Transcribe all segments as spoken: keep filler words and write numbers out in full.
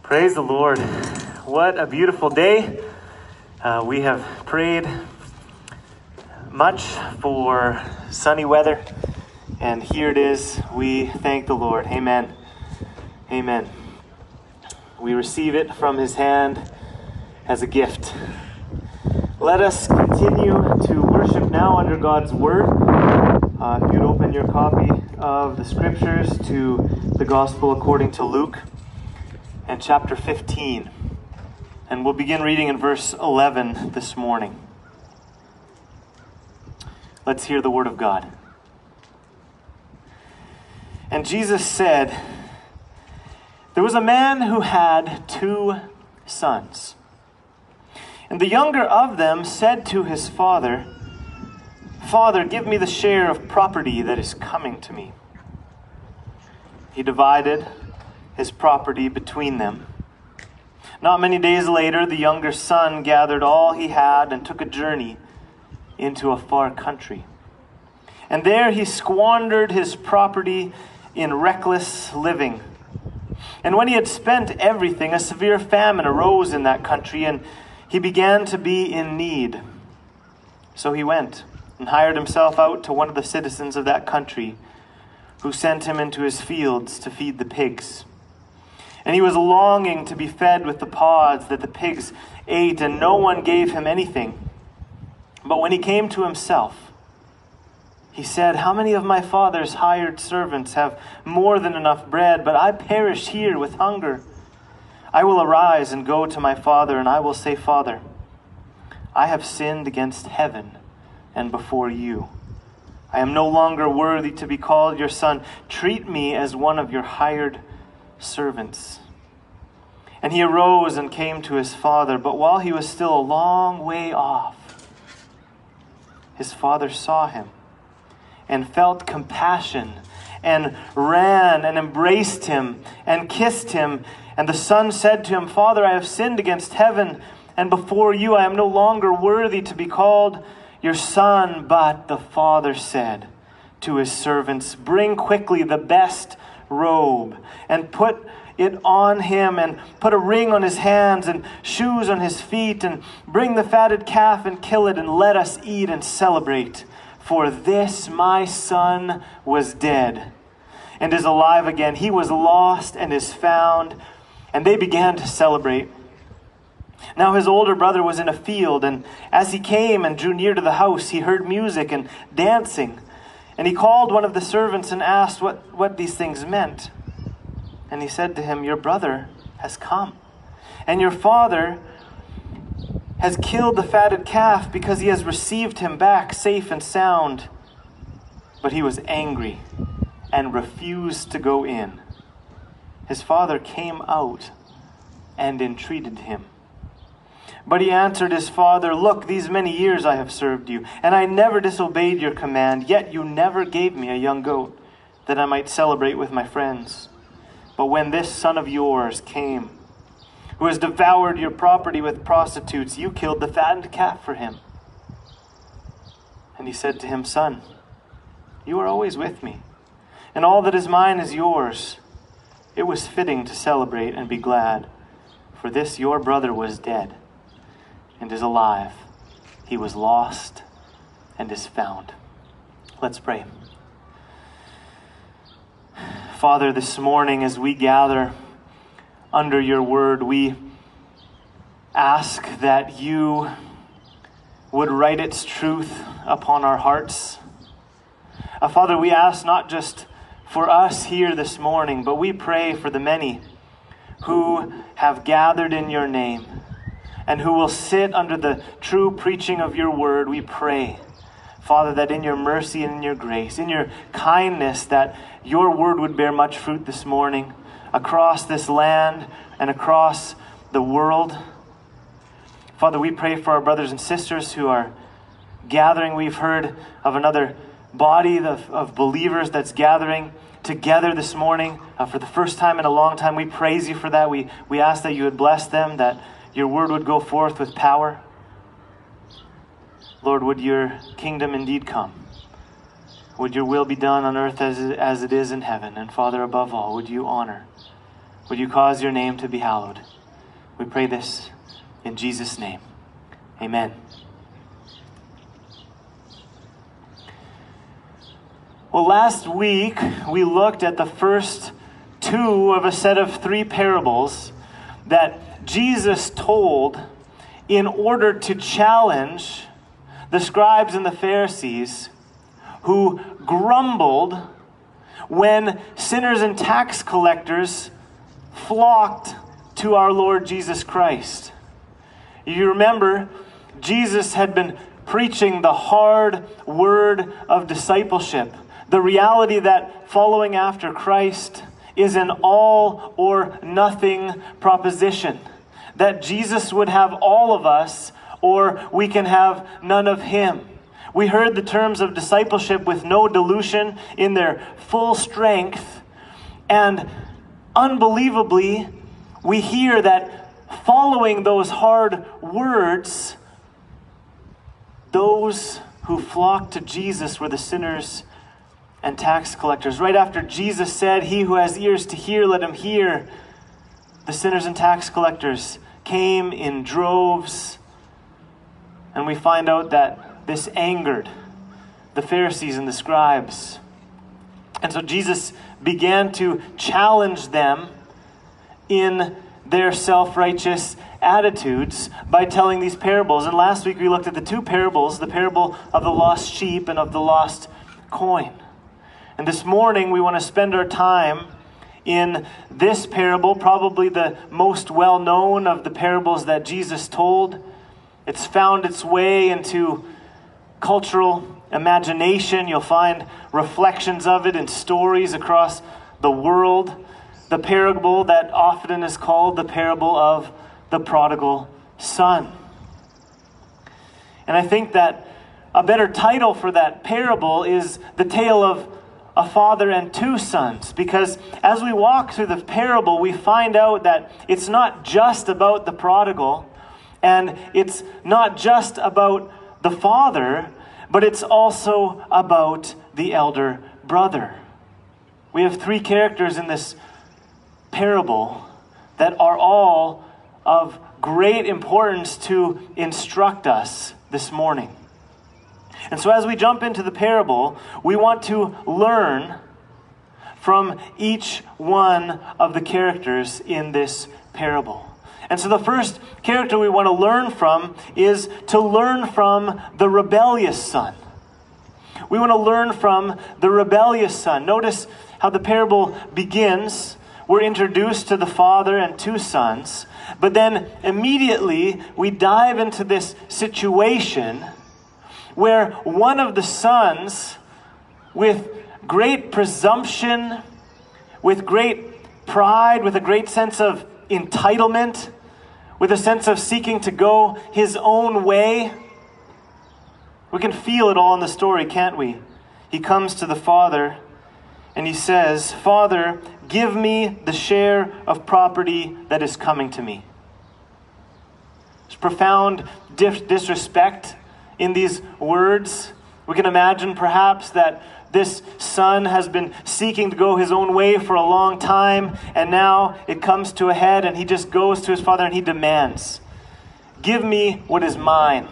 Praise the Lord. What a beautiful day. Uh, we have prayed much for sunny weather, and here it is. We thank the Lord. Amen. Amen. We receive it from his hand as a gift. Let us continue to worship now under God's word. Uh, if you'd open your copy of the scriptures to the Gospel according to Luke and chapter fifteen. And we'll begin reading in verse eleven this morning. Let's hear the word of God. And Jesus said, "There was a man who had two sons. And the younger of them said to his father, 'Father, give me the share of property that is coming to me.' He divided his property between them. Not many days later, the younger son gathered all he had and took a journey into a far country. And there he squandered his property in reckless living. And when he had spent everything, a severe famine arose in that country, and he began to be in need. So he went and hired himself out to one of the citizens of that country, who sent him into his fields to feed the pigs. And he was longing to be fed with the pods that the pigs ate, and no one gave him anything. But when he came to himself, he said, 'How many of my father's hired servants have more than enough bread, but I perish here with hunger? I will arise and go to my father, and I will say, Father, I have sinned against heaven and before you. I am no longer worthy to be called your son. Treat me as one of your hired servants.' And he arose and came to his father. But while he was still a long way off, his father saw him and felt compassion and ran and embraced him and kissed him. And the son said to him, 'Father, I have sinned against heaven and before you. I am no longer worthy to be called your son.' But the father said to his servants, 'Bring quickly the best robe and put it on him, and put a ring on his hands and shoes on his feet, and bring the fatted calf and kill it, and let us eat and celebrate. For this my son was dead and is alive again. He was lost and is found.' And they began to celebrate. Now his older brother was in a field, and as he came and drew near to the house, he heard music and dancing. And he called one of the servants and asked what, what these things meant. And he said to him, 'Your brother has come, and your father has killed the fatted calf because he has received him back safe and sound.' But he was angry and refused to go in. His father came out and entreated him. But he answered his father, 'Look, these many years I have served you, and I never disobeyed your command. Yet you never gave me a young goat that I might celebrate with my friends. But when this son of yours came, who has devoured your property with prostitutes, you killed the fattened calf for him.' And he said to him, 'Son, you are always with me, and all that is mine is yours. It was fitting to celebrate and be glad, for this your brother was dead and is alive. He was lost and is found.'" Let's pray. Father, this morning as we gather under your word, we ask that you would write its truth upon our hearts. Uh, Father, we ask not just for us here this morning, but we pray for the many who have gathered in your name and who will sit under the true preaching of your word. We pray, Father, that in your mercy and in your grace, in your kindness, that your word would bear much fruit this morning across this land and across the world. Father, we pray for our brothers and sisters who are gathering. We've heard of another body of, of believers that's gathering together this morning uh, for the first time in a long time. We praise you for that. We, we ask that you would bless them, that your word would go forth with power. Lord, would your kingdom indeed come? Would your will be done on earth as, as it is in heaven? And Father, above all, would you honor Would you cause your name to be hallowed? We pray this in Jesus' name. Amen. Well, last week we looked at the first two of a set of three parables that Jesus told in order to challenge the scribes and the Pharisees who grumbled when sinners and tax collectors flocked to our Lord Jesus Christ. You remember, Jesus had been preaching the hard word of discipleship, the reality that following after Christ is an all or nothing proposition, that Jesus would have all of us or we can have none of him. We heard the terms of discipleship with no dilution in their full strength, and unbelievably, we hear that following those hard words, those who flocked to Jesus were the sinners and tax collectors. Right after Jesus said, "He who has ears to hear, let him hear," the sinners and tax collectors came in droves, and we find out that this angered the Pharisees and the scribes. And so Jesus began to challenge them in their self-righteous attitudes by telling these parables. And last week we looked at the two parables, the parable of the lost sheep and of the lost coin. And this morning we want to spend our time in this parable, probably the most well-known of the parables that Jesus told. It's found its way into cultural imagination. You'll find reflections of it in stories across the world. The parable that often is called the parable of the prodigal son. And I think that a better title for that parable is the tale of a father and two sons, because as we walk through the parable, we find out that it's not just about the prodigal, and it's not just about the father, but it's also about the elder brother. We have three characters in this parable that are all of great importance to instruct us this morning. And so as we jump into the parable, we want to learn from each one of the characters in this parable. And so the first character we want to learn from is to learn from the rebellious son. We want to learn from the rebellious son. Notice how the parable begins. We're introduced to the father and two sons, but then immediately we dive into this situation where one of the sons, with great presumption, with great pride, with a great sense of entitlement, with a sense of seeking to go his own way. We can feel it all in the story, can't we? He comes to the father and he says, "Father, give me the share of property that is coming to me." There's profound dis- disrespect in these words. We can imagine perhaps that this son has been seeking to go his own way for a long time, and now it comes to a head, and he just goes to his father and he demands, "Give me what is mine."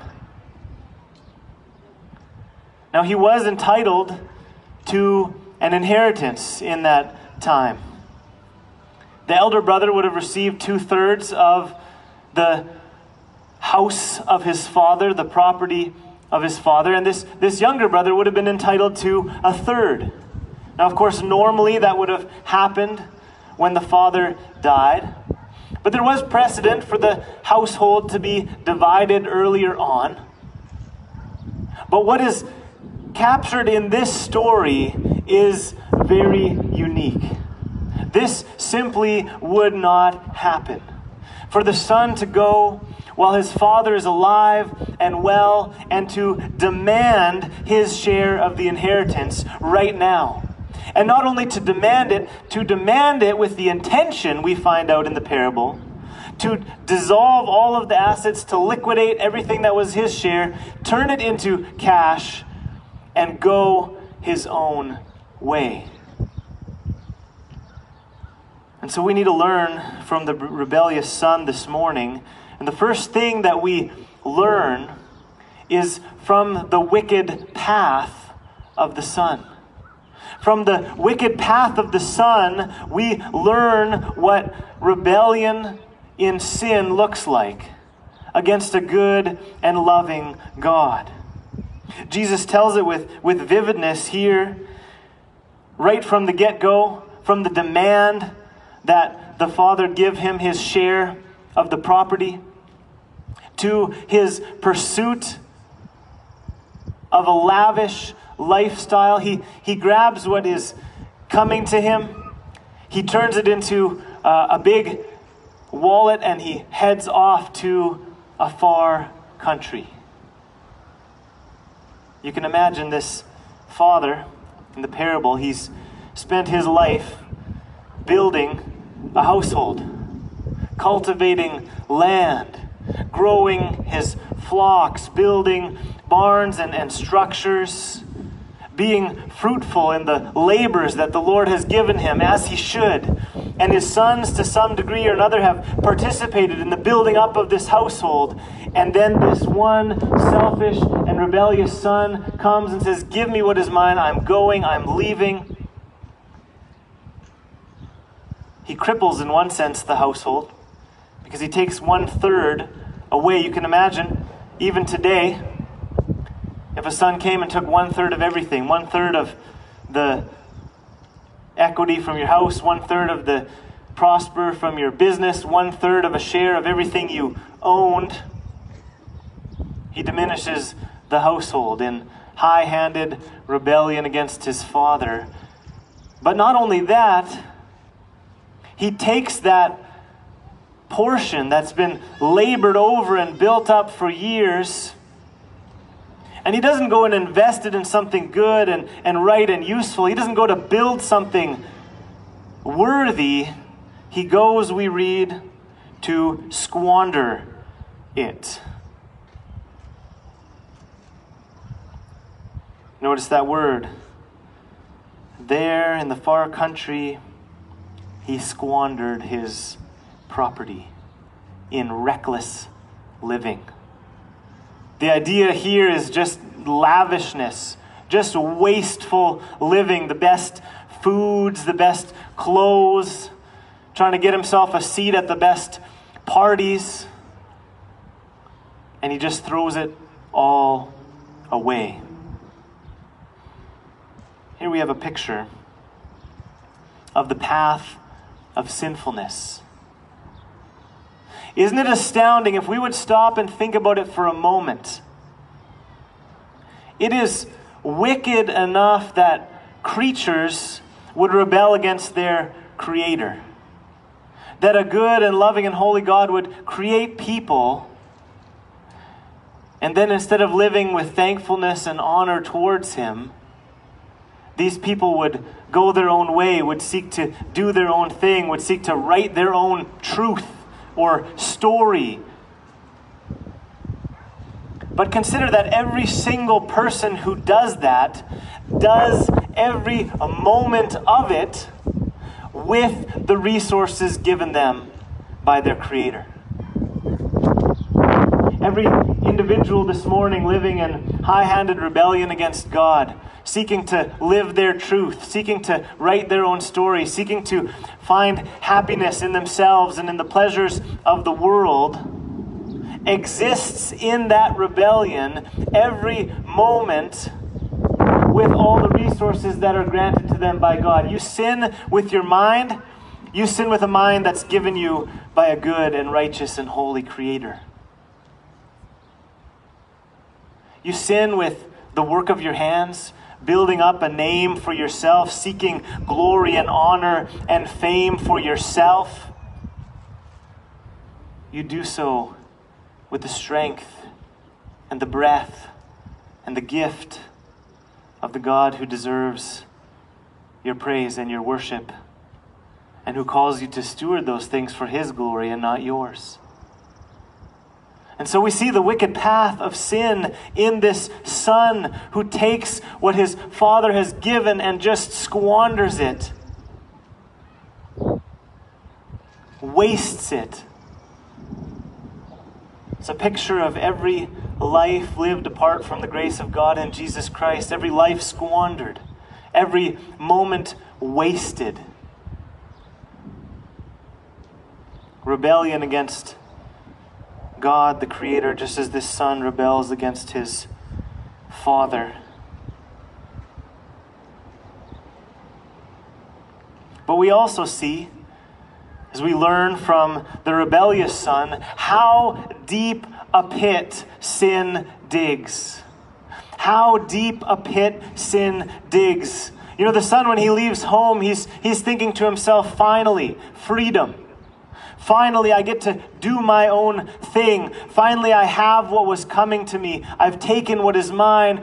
Now, he was entitled to an inheritance in that time. The elder brother would have received two-thirds of the house of his father, the property of his father, and this, this younger brother would have been entitled to a third. Now, of course, normally that would have happened when the father died, but there was precedent for the household to be divided earlier on. But what is captured in this story is very unique. This simply would not happen. For the son to go while his father is alive and well, and to demand his share of the inheritance right now. And not only to demand it, to demand it with the intention, we find out in the parable, to dissolve all of the assets, to liquidate everything that was his share, turn it into cash, and go his own way. And so we need to learn from the rebellious son this morning. And the first thing that we learn is from the wicked path of the son. From the wicked path of the son, we learn what rebellion in sin looks like against a good and loving God. Jesus tells it with, with vividness here, right from the get-go, from the demand that the father give him his share of the property, to his pursuit of a lavish lifestyle. He, he grabs what is coming to him, he turns it into uh, a big wallet, and he heads off to a far country. You can imagine this father in the parable. He's spent his life building a household, cultivating land, growing his flocks, building barns and, and structures, being fruitful in the labors that the Lord has given him, as he should. And his sons, to some degree or another, have participated in the building up of this household. And then this one selfish and rebellious son comes and says, "Give me what is mine. I'm going. I'm leaving." He cripples, in one sense, the household, because he takes one third away. You can imagine, even today, if a son came and took one third of everything, one third of the equity from your house, one third of the prosper from your business, one third of a share of everything you owned, he diminishes the household in high-handed rebellion against his father. But not only that, he takes that portion that's been labored over and built up for years, and he doesn't go and invest it in something good and, and right and useful. He doesn't go to build something worthy. He goes, we read, to squander it. Notice that word. There in the far country, he squandered his property in reckless living. The idea here is just lavishness, just wasteful living, the best foods, the best clothes, trying to get himself a seat at the best parties, and he just throws it all away. Here we have a picture of the path of sinfulness. Isn't it astounding if we would stop and think about it for a moment? It is wicked enough that creatures would rebel against their Creator. That a good and loving and holy God would create people, and then instead of living with thankfulness and honor towards Him, these people would go their own way, would seek to do their own thing, would seek to write their own truth or story. But consider that every single person who does that does every moment of it with the resources given them by their Creator. Every individual this morning living in high-handed rebellion against God, seeking to live their truth, seeking to write their own story, seeking to find happiness in themselves and in the pleasures of the world, exists in that rebellion every moment with all the resources that are granted to them by God. You sin with your mind, you sin with a mind that's given you by a good and righteous and holy Creator. You sin with the work of your hands, building up a name for yourself, seeking glory and honor and fame for yourself. You do so with the strength and the breath and the gift of the God who deserves your praise and your worship, and who calls you to steward those things for His glory and not yours. And so we see the wicked path of sin in this son who takes what his father has given and just squanders it. wastes it. It's a picture of every life lived apart from the grace of God in Jesus Christ, every life squandered, every moment wasted. Rebellion against God, the Creator, just as this son rebels against his father. But we also see, as we learn from the rebellious son, how deep a pit sin digs. How deep a pit sin digs. You know, the son, when he leaves home, he's, he's thinking to himself, finally, freedom. Finally, I get to do my own thing. Finally, I have what was coming to me. I've taken what is mine,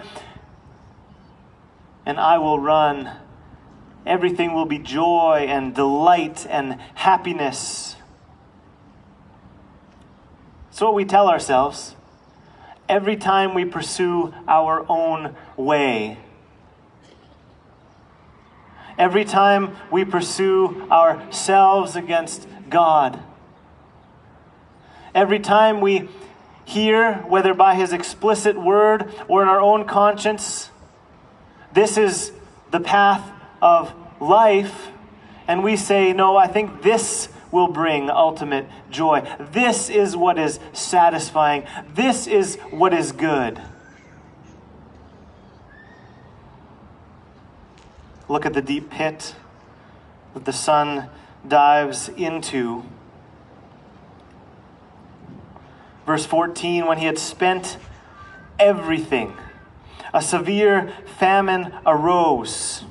and I will run. Everything will be joy and delight and happiness. So what we tell ourselves every time we pursue our own way. Every time we pursue ourselves against God. Every time we hear, whether by his explicit word or in our own conscience, this is the path of life, and we say, no, I think this will bring ultimate joy. This is what is satisfying. This is what is good. Look at the deep pit that the son dives into. Verse fourteen, when he had spent everything, a severe famine arose,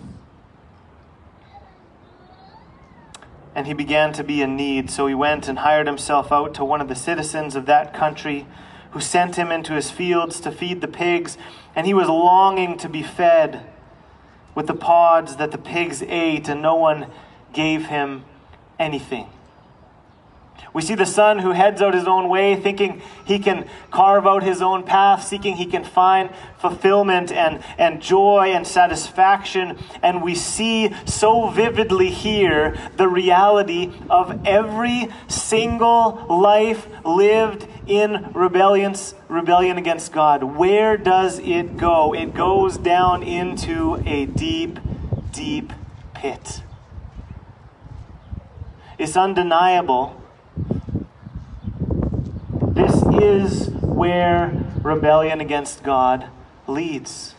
and he began to be in need. So he went and hired himself out to one of the citizens of that country, who sent him into his fields to feed the pigs, and he was longing to be fed with the pods that the pigs ate, and no one gave him anything. We see the son who heads out his own way, thinking he can carve out his own path, seeking he can find fulfillment and, and joy and satisfaction. And we see so vividly here the reality of every single life lived in rebellion, rebellion against God. Where does it go? It goes down into a deep, deep pit. It's undeniable. This is where rebellion against God leads.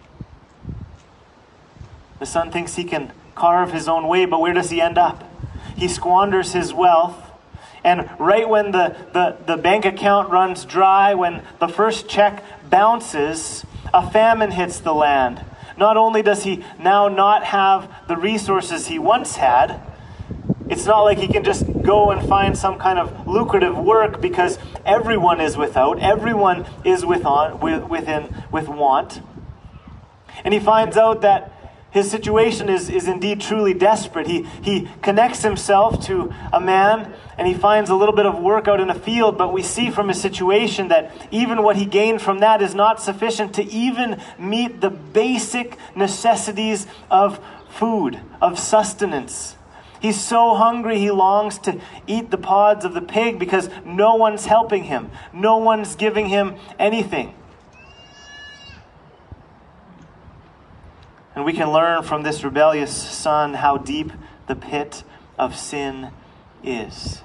The son thinks he can carve his own way, but where does he end up? He squanders his wealth, and right when the, the, the bank account runs dry, when the first check bounces, a famine hits the land. Not only does he now not have the resources he once had, it's not like he can just go and find some kind of lucrative work, because everyone is without, everyone is with on, with, within, with want. And he finds out that his situation is, is indeed truly desperate. He, he connects himself to a man, and he finds a little bit of work out in a field, but we see from his situation that even what he gained from that is not sufficient to even meet the basic necessities of food, of sustenance. He's so hungry he longs to eat the pods of the pig because no one's helping him. No one's giving him anything. And we can learn from this rebellious son how deep the pit of sin is.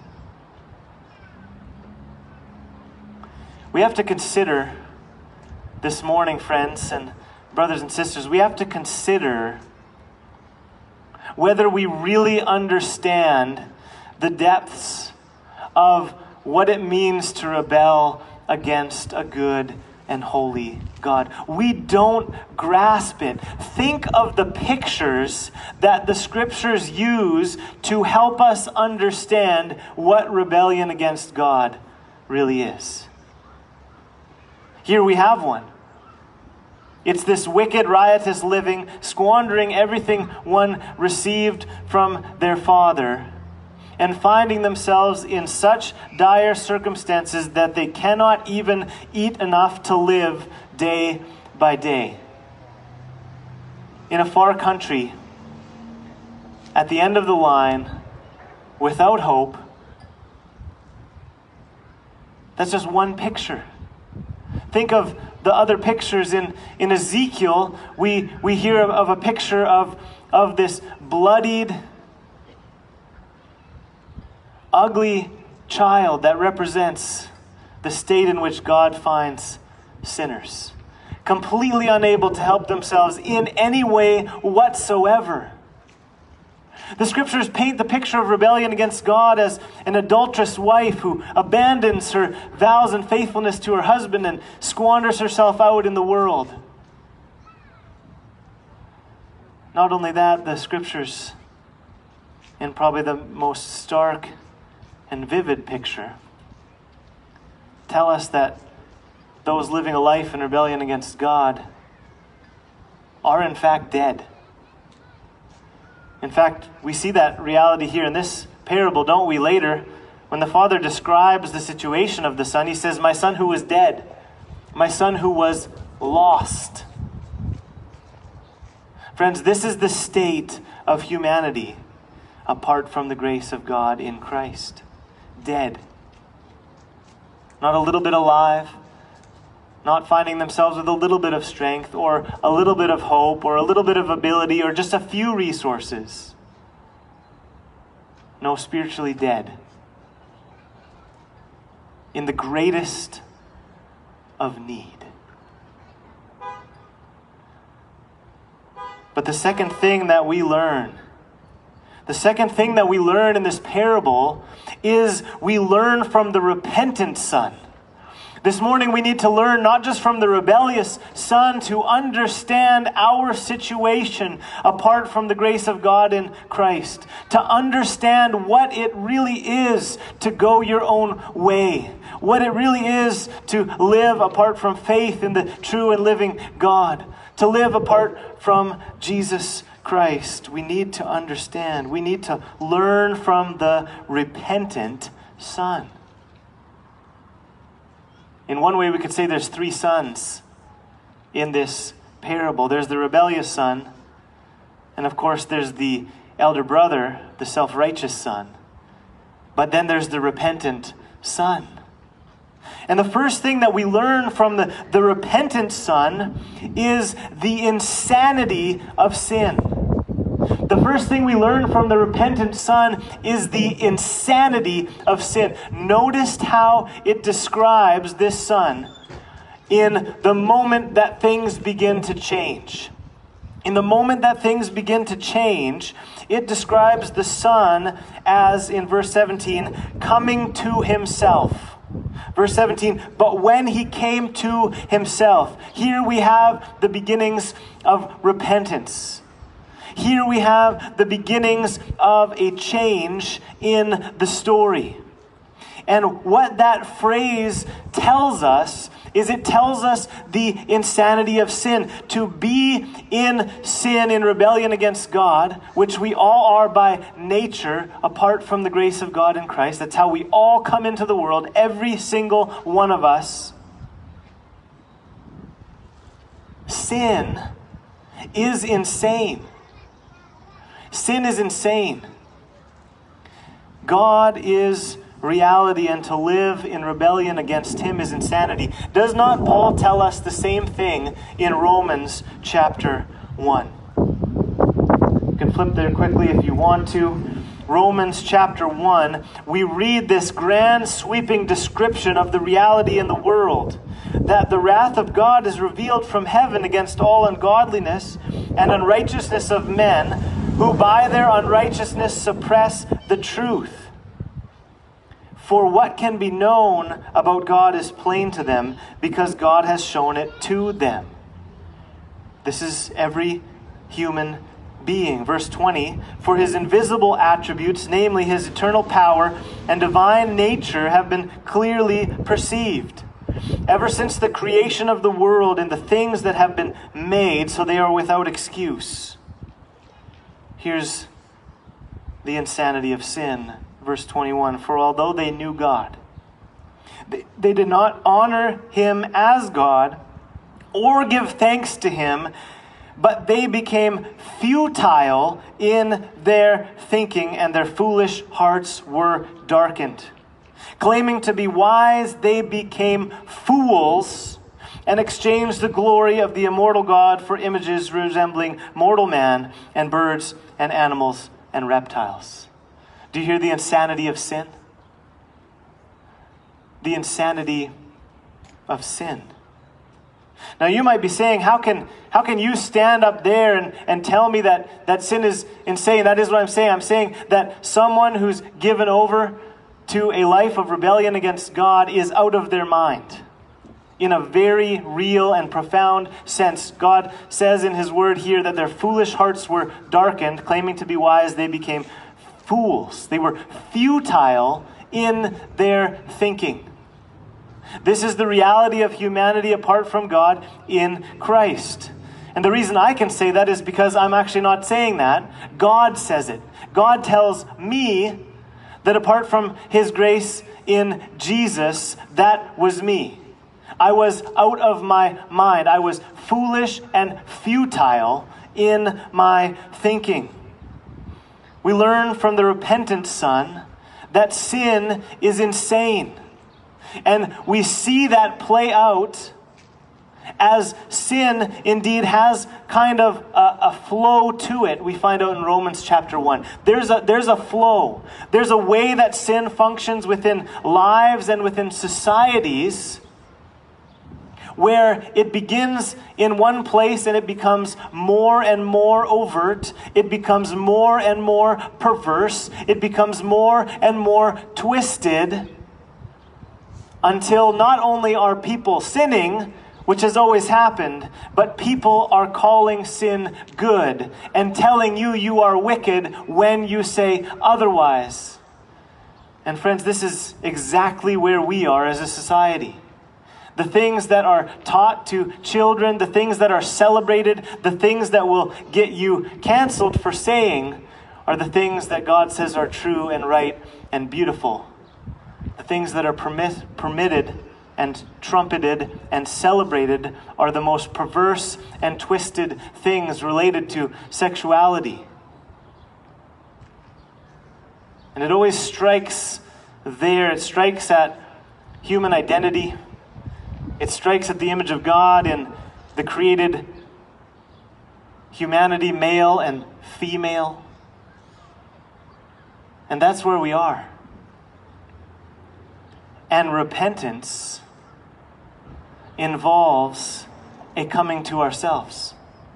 We have to consider this morning, friends and brothers and sisters, we have to consider whether we really understand the depths of what it means to rebel against a good and holy God. We don't grasp it. Think of the pictures that the scriptures use to help us understand what rebellion against God really is. Here we have one. It's this wicked, riotous living, squandering everything one received from their father, and finding themselves in such dire circumstances that they cannot even eat enough to live day by day. In a far country, at the end of the line, without hope, That's just one picture. Think of the other pictures in, in Ezekiel. We, we hear of, of a picture of, of this bloodied, ugly child that represents the state in which God finds sinners, completely unable to help themselves in any way whatsoever. The scriptures paint the picture of rebellion against God as an adulterous wife who abandons her vows and faithfulness to her husband and squanders herself out in the world. Not only that, the scriptures, in probably the most stark and vivid picture, tell us that those living a life in rebellion against God are in fact dead. In fact, we see that reality here in this parable, don't we? Later, when the father describes the situation of the son, he says, "My son who was dead, my son who was lost." Friends, this is the state of humanity apart from the grace of God in Christ. Dead. Not a little bit alive, not finding themselves with a little bit of strength or a little bit of hope or a little bit of ability or just a few resources. No, spiritually dead. In the greatest of need. But the second thing that we learn, the second thing that we learn in this parable is we learn from the repentant son. This morning we need to learn not just from the rebellious son to understand our situation apart from the grace of God in Christ. To understand what it really is to go your own way. What it really is to live apart from faith in the true and living God. To live apart from Jesus Christ. We need to understand. We need to learn from the repentant son. In one way, we could say there's three sons in this parable. There's the rebellious son, and of course there's the elder brother, the self-righteous son. But then there's the repentant son. And the first thing that we learn from the, the repentant son is the insanity of sin. The first thing we learn from the repentant son is the insanity of sin. Notice how it describes this son in the moment that things begin to change. In the moment that things begin to change, it describes the son as, in verse seventeen, coming to himself. Verse seventeen, but when he came to himself. Here we have the beginnings of repentance. Here we have the beginnings of a change in the story. And what that phrase tells us is it tells us the insanity of sin. To be in sin, in rebellion against God, which we all are by nature, apart from the grace of God in Christ. That's how we all come into the world, every single one of us. Sin is insane. Sin is insane. God is reality, and to live in rebellion against him is insanity. Does not Paul tell us the same thing in Romans chapter one? You can flip there quickly if you want to. Romans chapter one, we read this grand sweeping description of the reality in the world. That the wrath of God is revealed from heaven against all ungodliness and unrighteousness of men, who by their unrighteousness suppress the truth. For what can be known about God is plain to them, because God has shown it to them. This is every human being. Verse twenty, for his invisible attributes, namely his eternal power and divine nature, have been clearly perceived ever since the creation of the world and the things that have been made, so they are without excuse. Here's the insanity of sin. Verse twenty-one, for although they knew God, they, they did not honor him as God or give thanks to him, but they became futile in their thinking, and their foolish hearts were darkened. Claiming to be wise, they became fools and exchanged the glory of the immortal God for images resembling mortal man and birds and animals and reptiles. Do you hear the insanity of sin? The insanity of sin. Now you might be saying, how can how can you stand up there and, and tell me that, that sin is insane? That is what I'm saying. I'm saying that someone who's given over to a life of rebellion against God is out of their mind. In a very real and profound sense. God says in his word here that their foolish hearts were darkened. Claiming to be wise, they became fools. They were futile in their thinking. This is the reality of humanity apart from God in Christ. And the reason I can say that is because I'm actually not saying that. God says it. God tells me that apart from his grace in Jesus, that was me. I was out of my mind. I was foolish and futile in my thinking. We learn from the repentant son that sin is insane. And we see that play out as sin indeed has kind of a, a flow to it. We find out in Romans chapter one. There's a, there's a flow. There's a way that sin functions within lives and within societies where it begins in one place and it becomes more and more overt. It becomes more and more perverse. It becomes more and more twisted until not only are people sinning, which has always happened, but people are calling sin good and telling you you are wicked when you say otherwise. And friends, this is exactly where we are as a society. The things that are taught to children, the things that are celebrated, the things that will get you canceled for saying are the things that God says are true and right and beautiful. The things that are permit, permitted and trumpeted and celebrated are the most perverse and twisted things related to sexuality. And it always strikes there. It strikes at human identity. It strikes at the image of God in the created humanity, male and female. And that's where we are. And repentance involves a coming to ourselves.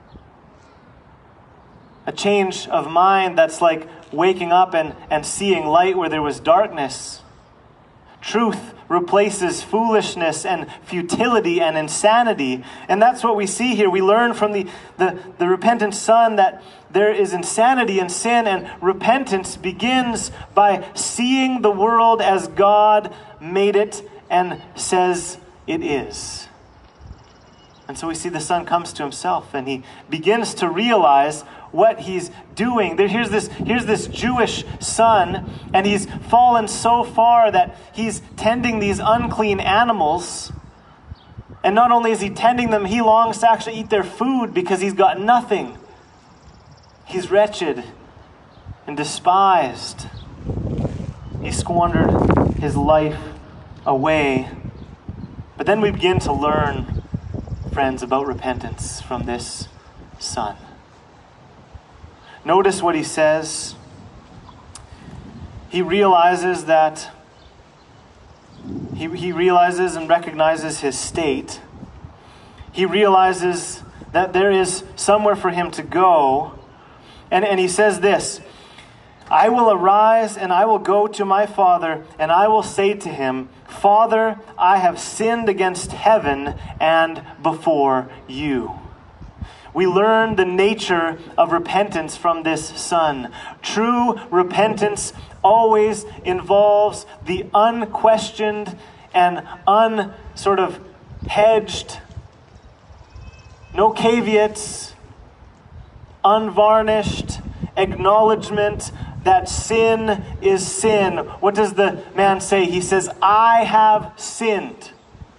A change of mind that's like waking up and, and seeing light where there was darkness. Truth replaces foolishness and futility and insanity. And that's what we see here. We learn from the, the, the repentant son that there is insanity in sin, and repentance begins by seeing the world as God made it and says it is. And so we see the son comes to himself and he begins to realize what he's doing. There, here's this, here's this Jewish son, and he's fallen so far that he's tending these unclean animals. And not only is he tending them, he longs to actually eat their food because he's got nothing. He's wretched and despised. He squandered his life away. But then we begin to learn, friends, about repentance from this son. Notice what he says. He realizes that he, he realizes and recognizes his state. He realizes that there is somewhere for him to go. And, and he says this, I will arise and I will go to my father, and I will say to him, Father, I have sinned against heaven and before you. We learn the nature of repentance from this son. True repentance always involves the unquestioned and un sort of hedged, no caveats, unvarnished acknowledgement that sin is sin. What does the man say? He says, I have sinned.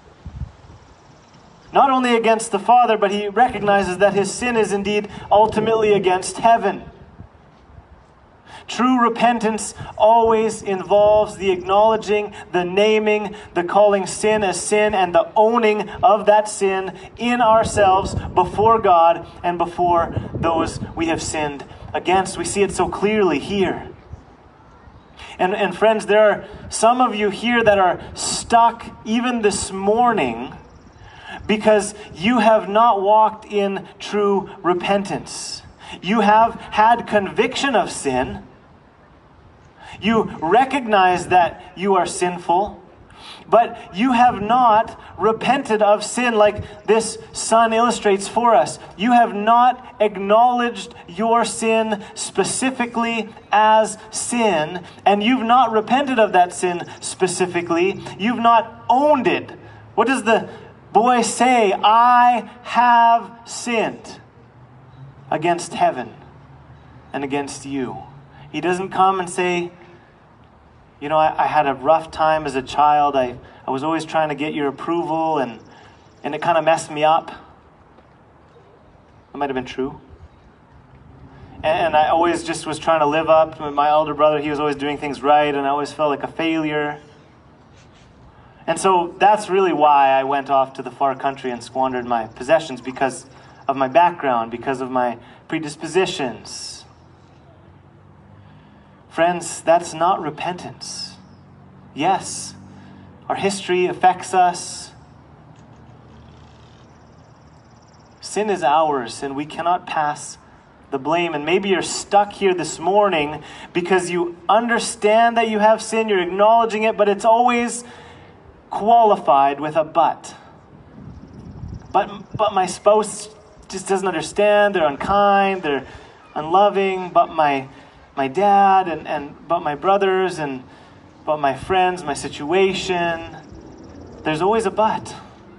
Not only against the Father, but he recognizes that his sin is indeed ultimately against heaven. True repentance always involves the acknowledging, the naming, the calling sin as sin, and the owning of that sin in ourselves before God and before those we have sinned against. We see it so clearly here. And, and friends, there are some of you here that are stuck even this morning because you have not walked in true repentance. You have had conviction of sin. You recognize that you are sinful, but you have not repented of sin like this son illustrates for us. You have not acknowledged your sin specifically as sin, and you've not repented of that sin specifically. You've not owned it. What does the boy say? I have sinned against heaven and against you. He doesn't come and say, you know, I, I had a rough time as a child. I, I was always trying to get your approval, and, and it kind of messed me up. That might have been true. And, and I always just was trying to live up. My elder brother, he was always doing things right, and I always felt like a failure. And so that's really why I went off to the far country and squandered my possessions, because of my background, because of my predispositions. Friends, that's not repentance. Yes, our history affects us. Sin is ours, and we cannot pass the blame. And maybe you're stuck here this morning because you understand that you have sin, you're acknowledging it, but it's always qualified with a but. But, but my spouse just doesn't understand, they're unkind, they're unloving, but my my dad and, and but my brothers and but my friends, my situation. There's always a but.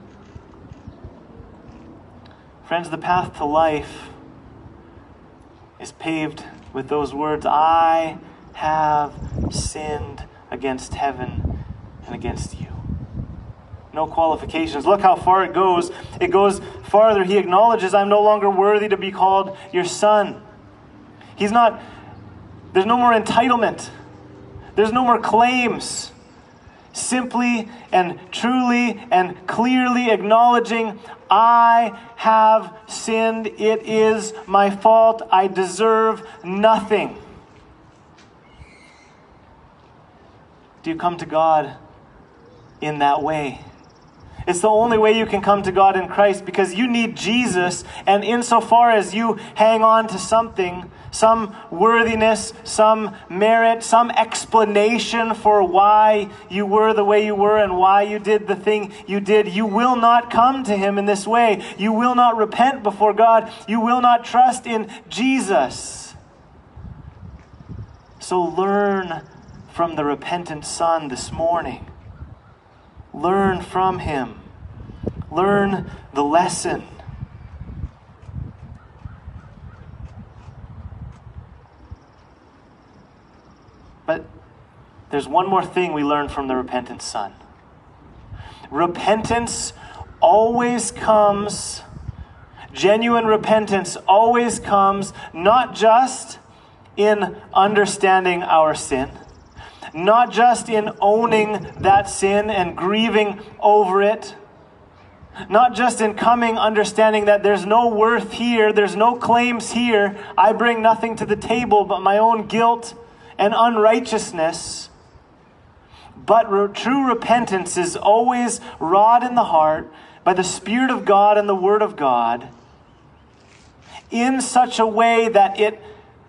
Friends, the path to life is paved with those words, I have sinned against heaven and against you. No qualifications. Look how far it goes. It goes farther. He acknowledges, I'm no longer worthy to be called your son. He's not, there's no more entitlement. There's no more claims. Simply and truly and clearly acknowledging, I have sinned. It is my fault. I deserve nothing. Do you come to God in that way? It's the only way you can come to God in Christ, because you need Jesus, and insofar as you hang on to something, some worthiness, some merit, some explanation for why you were the way you were and why you did the thing you did, you will not come to Him in this way. You will not repent before God. You will not trust in Jesus. So learn from the repentant son this morning. Learn from him. Learn the lesson. But there's one more thing we learn from the repentant son. Repentance always comes, genuine repentance always comes not just in understanding our sin, not just in owning that sin and grieving over it, not just in coming understanding that there's no worth here, there's no claims here, I bring nothing to the table but my own guilt and unrighteousness. But re- true repentance is always wrought in the heart by the Spirit of God and the Word of God in such a way that it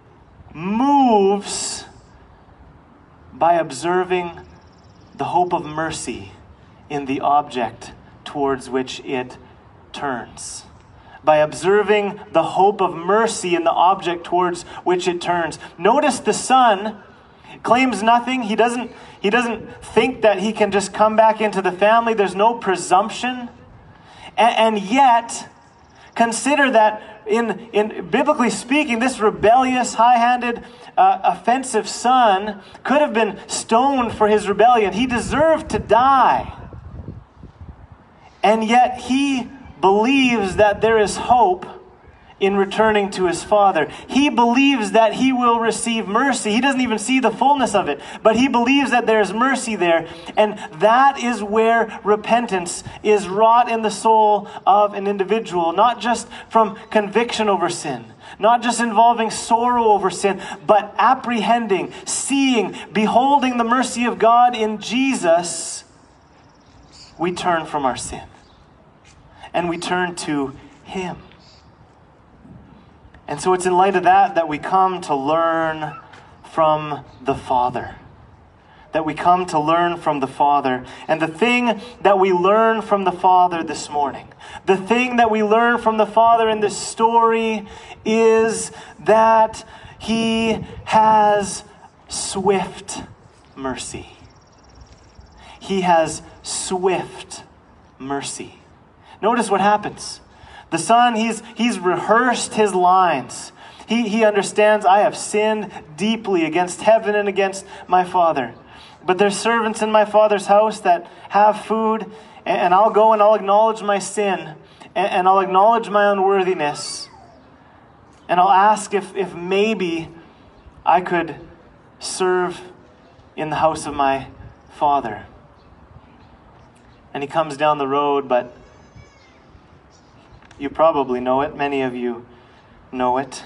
moves by observing the hope of mercy in the object towards which it turns. By observing the hope of mercy in the object towards which it turns. Notice the son claims nothing. He doesn't, he doesn't think that he can just come back into the family. There's no presumption. And, and yet, consider that in, in biblically speaking, this rebellious, high-handed, uh, offensive son could have been stoned for his rebellion. He deserved to die. And yet he believes that there is hope in returning to his Father. He believes that he will receive mercy. He doesn't even see the fullness of it, but he believes that there's mercy there. And that is where repentance is wrought in the soul of an individual, not just from conviction over sin, not just involving sorrow over sin, but apprehending, seeing, beholding the mercy of God in Jesus. We turn from our sin and we turn to him. And so it's in light of that that we come to learn from the Father. That we come to learn from the Father. And the thing that we learn from the Father this morning, the thing that we learn from the Father in this story is that he has swift mercy. He has swift mercy. Notice what happens. The son, he's he's rehearsed his lines. He, he understands, I have sinned deeply against heaven and against my Father. But there's servants in my Father's house that have food, and, and I'll go and I'll acknowledge my sin, and, and I'll acknowledge my unworthiness. And I'll ask if, if maybe I could serve in the house of my Father. And he comes down the road, but you probably know it. Many of you know it.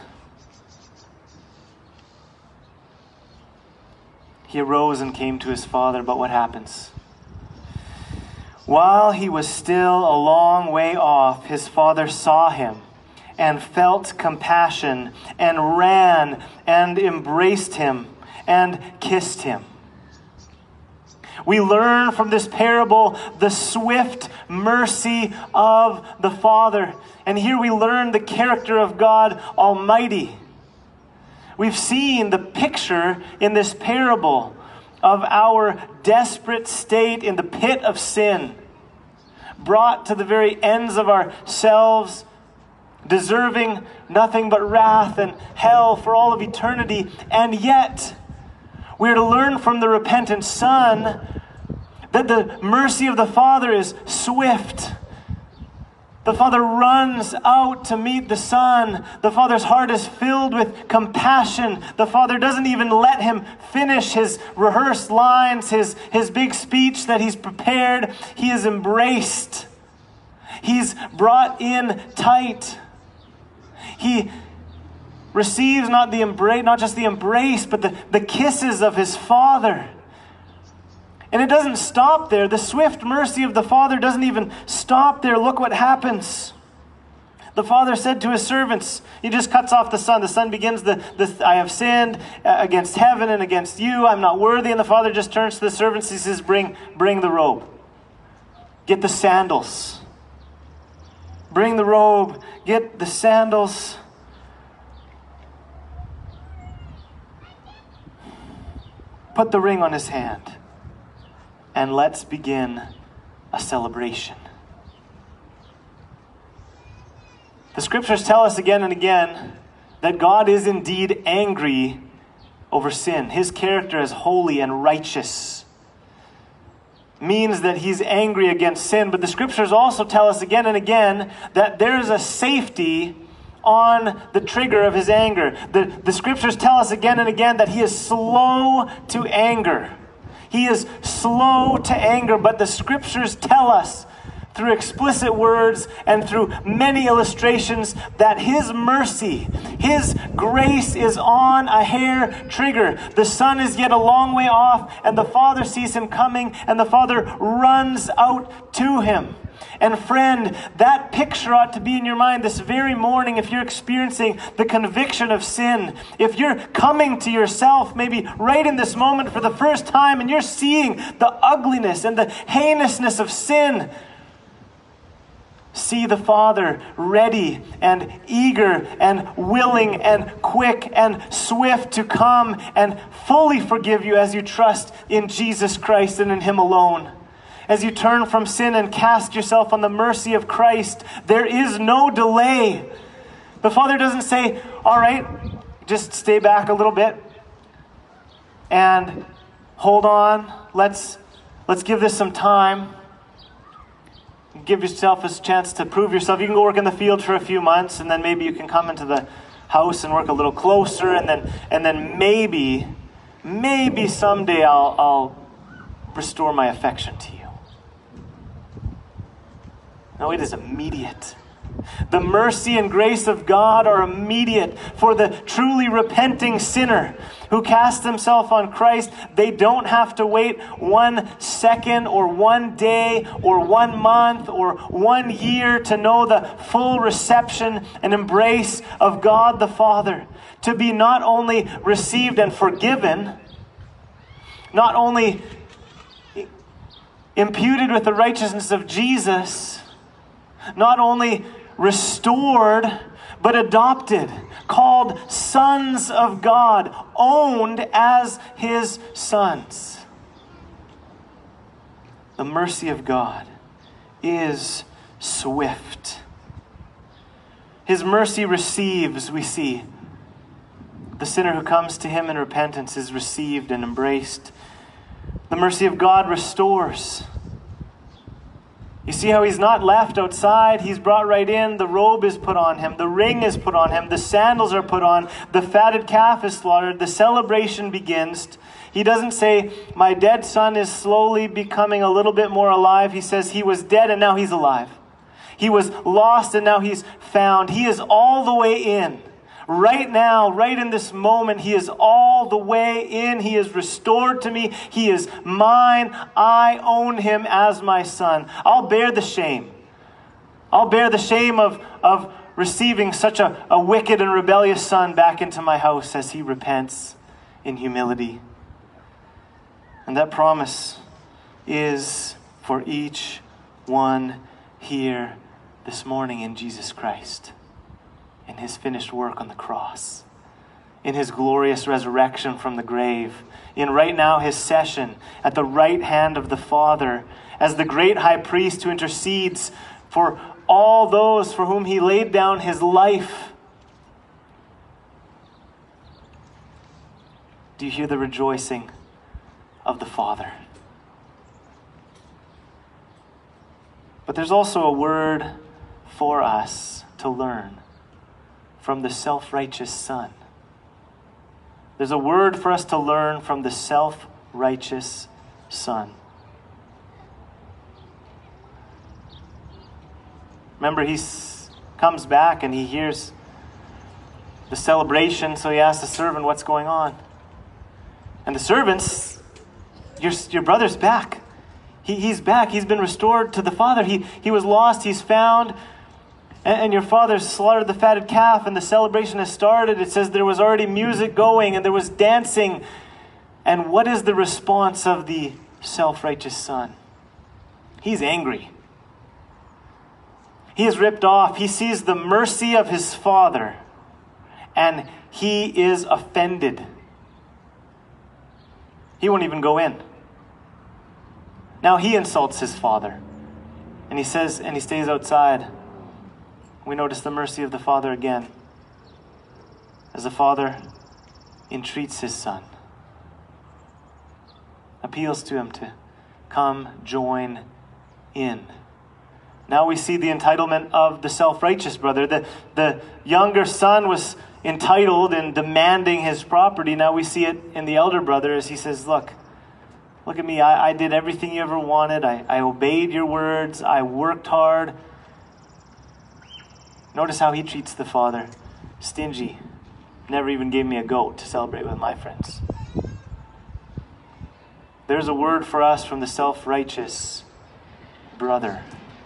He arose and came to his father, but what happens? While he was still a long way off, his father saw him and felt compassion and ran and embraced him and kissed him. We learn from this parable the swift mercy of the Father. And here we learn the character of God Almighty. We've seen the picture in this parable of our desperate state in the pit of sin, brought to the very ends of ourselves, deserving nothing but wrath and hell for all of eternity. And yet, we're to learn from the repentant Son that the mercy of the Father is swift. The Father runs out to meet the Son. The Father's heart is filled with compassion. The Father doesn't even let him finish his rehearsed lines, his, his big speech that he's prepared. He is embraced. He's brought in tight. He receives not the embrace, not just the embrace, but the, the kisses of his Father. And it doesn't stop there. The swift mercy of the Father doesn't even stop there. Look what happens. The Father said to his servants, he just cuts off the Son. The Son begins the, the I have sinned against heaven and against you. I'm not worthy. And the Father just turns to the servants. He says, bring, bring the robe. Get the sandals. Bring the robe. Get the sandals. Put the ring on his hand. And let's begin a celebration. The scriptures tell us again and again that God is indeed angry over sin. His character as holy and righteous means that he's angry against sin. But the scriptures also tell us again and again that there is a safety on the trigger of his anger. The, the scriptures tell us again and again that he is slow to anger. He is slow to anger, but the scriptures tell us through explicit words and through many illustrations that his mercy, his grace is on a hair trigger. The Son is yet a long way off, and the Father sees him coming, and the Father runs out to him. And friend, that picture ought to be in your mind this very morning if you're experiencing the conviction of sin. If you're coming to yourself maybe right in this moment for the first time and you're seeing the ugliness and the heinousness of sin, see the Father ready and eager and willing and quick and swift to come and fully forgive you as you trust in Jesus Christ and in him alone. As you turn from sin and cast yourself on the mercy of Christ, there is no delay. The Father doesn't say, all right, just stay back a little bit and hold on. Let's, let's give this some time. Give yourself a chance to prove yourself. You can go work in the field for a few months, and then maybe you can come into the house and work a little closer, and then and then maybe, maybe someday I'll, I'll restore my affection to you. No, it is immediate. The mercy and grace of God are immediate for the truly repenting sinner who casts himself on Christ. They don't have to wait one second or one day or one month or one year to know the full reception and embrace of God the Father. To be not only received and forgiven, not only imputed with the righteousness of Jesus, not only restored, but adopted, called sons of God, owned as his sons. The mercy of God is swift. His mercy receives, we see. The sinner who comes to him in repentance is received and embraced. The mercy of God restores. You see how he's not left outside. He's brought right in. The robe is put on him. The ring is put on him. The sandals are put on. The fatted calf is slaughtered. The celebration begins. He doesn't say, my dead son is slowly becoming a little bit more alive. He says he was dead and now he's alive. He was lost and now he's found. He is all the way in. Right now, right in this moment, he is all the way in. He is restored to me. He is mine. I own him as my son. I'll bear the shame. I'll bear the shame of, of receiving such a, a wicked and rebellious son back into my house as he repents in humility. And that promise is for each one here this morning in Jesus Christ. In his finished work on the cross, in his glorious resurrection from the grave, in right now his session at the right hand of the Father, as the great high priest who intercedes for all those for whom he laid down his life. Do you hear the rejoicing of the Father? But there's also a word for us to learn from the self-righteous son. There's a word for us to learn from the self-righteous son. Remember, he comes back and he hears the celebration, so he asks the servant, what's going on? And the servant's, your, your brother's back. He, he's back. He's been restored to the Father. He, he was lost. He's found. And your father slaughtered the fatted calf and the celebration has started. It says there was already music going and there was dancing. And what is the response of the self-righteous son? He's angry. He is ripped off. He sees the mercy of his father and he is offended. He won't even go in. Now he insults his father and he says, and he stays outside. We notice the mercy of the Father again, as the Father entreats his Son, appeals to him to come join in. Now we see the entitlement of the self-righteous brother. The, the younger son was entitled and demanding his property. Now we see it in the elder brother as he says, look, look at me. I, I did everything you ever wanted. I, I obeyed your words. I worked hard. Notice how he treats the father. Stingy. Never even gave me a goat to celebrate with my friends. There's a word for us from the self-righteous brother.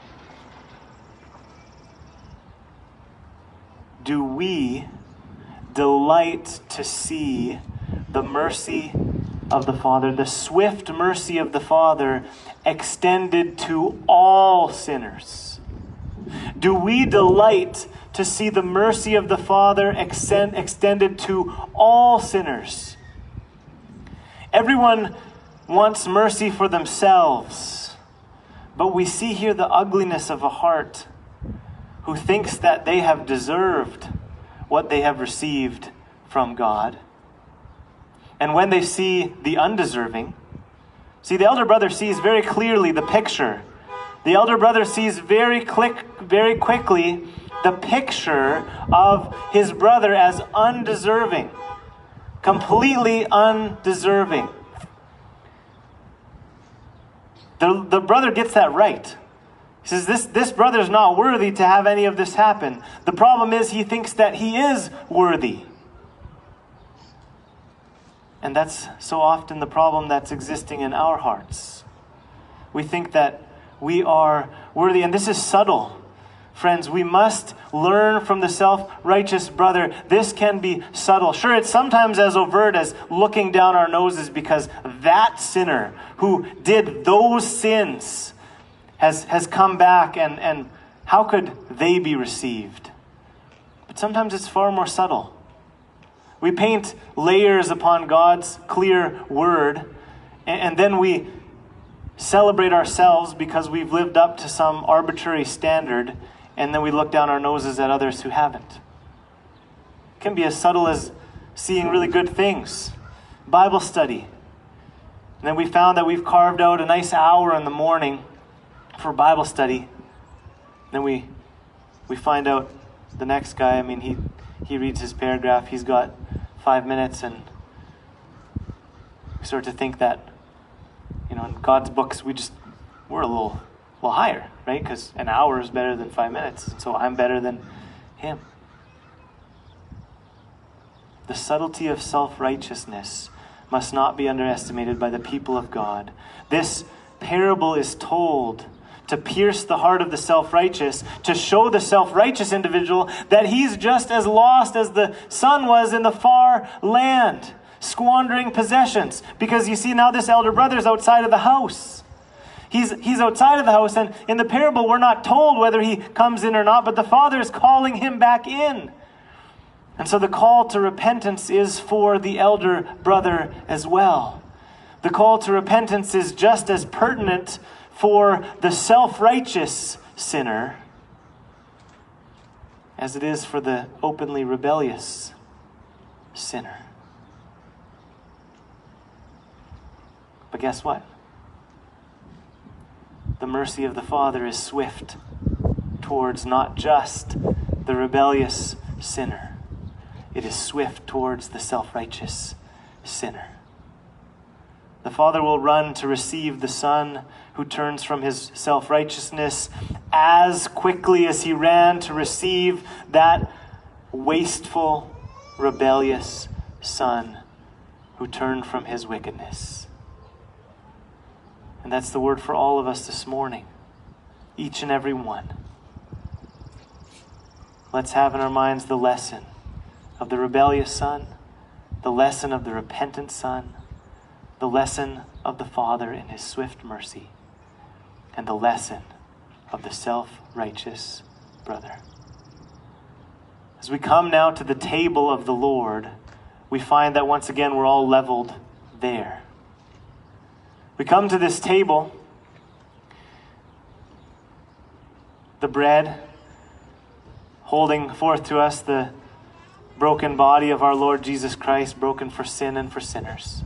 Do we delight to see the mercy of the Father, the swift mercy of the Father extended to all sinners? Do we delight to see the mercy of the Father extend, extended to all sinners? Everyone wants mercy for themselves, but we see here the ugliness of a heart who thinks that they have deserved what they have received from God. And when they see the undeserving, see, the elder brother sees very clearly the picture. The elder brother sees very quick, very quickly the picture of his brother as undeserving, completely undeserving. The, the brother gets that right. He says, this, this brother is not worthy to have any of this happen. The problem is he thinks that he is worthy. And that's so often the problem that's existing in our hearts. We think that we are worthy, and this is subtle. Friends, we must learn from the self-righteous brother. This can be subtle. Sure, it's sometimes as overt as looking down our noses because that sinner who did those sins has, has come back, and, and how could they be received? But sometimes it's far more subtle. We paint layers upon God's clear word, and, and then we celebrate ourselves because we've lived up to some arbitrary standard, and then we look down our noses at others who haven't. It can be as subtle as seeing really good things. Bible study. And then we found that we've carved out a nice hour in the morning for Bible study. Then we we find out the next guy, I mean, he, he reads his paragraph, he's got five minutes, and we start to think that, you know, in God's books, we just, we're a little, little higher, right? Because an hour is better than five minutes, so I'm better than him. The subtlety of self-righteousness must not be underestimated by the people of God. This parable is told to pierce the heart of the self-righteous, to show the self-righteous individual that he's just as lost as the son was in the far land, squandering possessions. Because you see, now this elder brother is outside of the house. He's, he's outside of the house, and in the parable we're not told whether he comes in or not, but the father is calling him back in. And so the call to repentance is for the elder brother as well. The call to repentance is just as pertinent for the self-righteous sinner as it is for the openly rebellious sinner. But guess what? The mercy of the Father is swift towards not just the rebellious sinner. It is swift towards the self-righteous sinner. The Father will run to receive the Son who turns from his self-righteousness as quickly as he ran to receive that wasteful, rebellious son who turned from his wickedness. And that's the word for all of us this morning, each and every one. Let's have in our minds the lesson of the rebellious son, the lesson of the repentant son, the lesson of the Father in his swift mercy, and the lesson of the self-righteous brother. As we come now to the table of the Lord, we find that once again we're all leveled there. We come to this table, the bread holding forth to us the broken body of our Lord Jesus Christ, broken for sin and for sinners.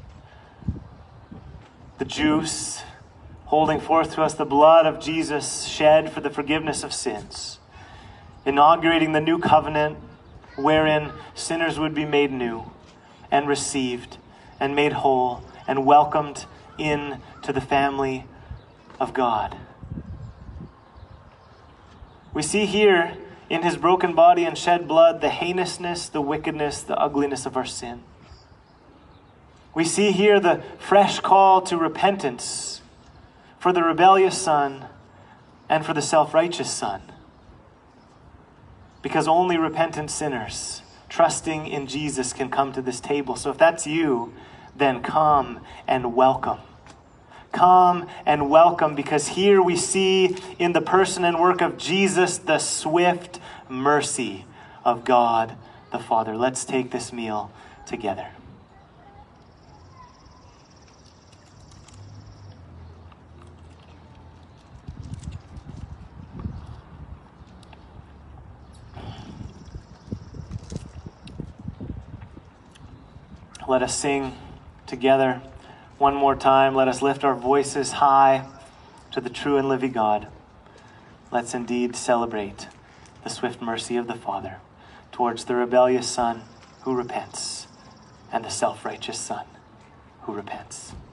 The juice holding forth to us the blood of Jesus shed for the forgiveness of sins, inaugurating the new covenant wherein sinners would be made new and received and made whole and welcomed in to the family of God. We see here in his broken body and shed blood the heinousness, the wickedness, the ugliness of our sin. We see here the fresh call to repentance for the rebellious son and for the self-righteous son. Because only repentant sinners, trusting in Jesus, can come to this table. So if that's you, then come and welcome. Come and welcome, because here we see in the person and work of Jesus the swift mercy of God the Father. Let's take this meal together. Let us sing together one more time. Let us lift our voices high to the true and living God, let's indeed celebrate the swift mercy of the Father towards the rebellious son who repents and the self-righteous son who repents.